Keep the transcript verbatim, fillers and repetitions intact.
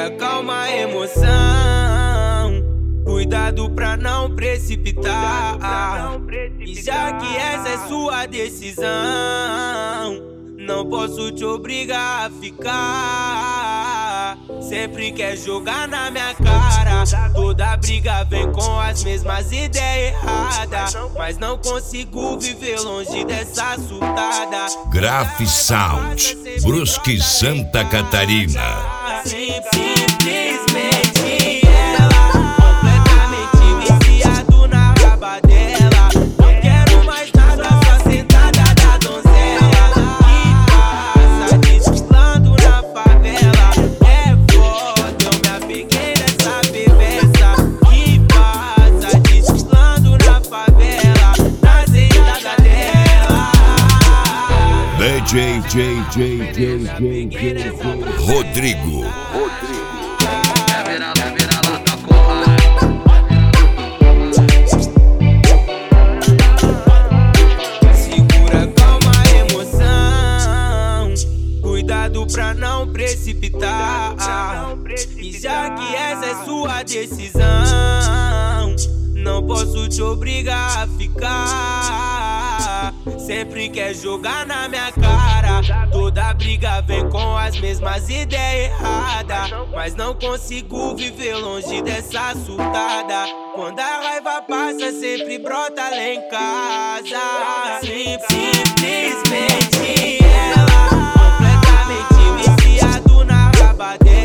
Segura, calma a emoção. Cuidado pra não precipitar. E já que essa é sua decisão, não posso te obrigar a ficar. Sempre quer jogar na minha cara. Toda briga vem com as mesmas ideias erradas, mas não consigo viver longe dessa surtada. Graf Sound, Brusque, Santa Catarina. Simplesmente ela, completamente viciado na raba dela. Não quero mais nada, só sentada da donzela que passa desfilando na favela. É foda, eu me apeguei nessa bebeça que passa desfilando na favela, na sentada dela. D J, J, J, J, J, J, Rodrigo. Segura, calma a emoção. Cuidado pra não precipitar. E já que essa é sua decisão, não posso te obrigar a ficar. Sempre quer jogar na minha cara. Toda briga vem com as mesmas ideias erradas, mas não consigo viver longe dessa surtada. Quando a raiva passa, sempre brota lá em casa. Simplesmente ela, completamente viciado na raba dela.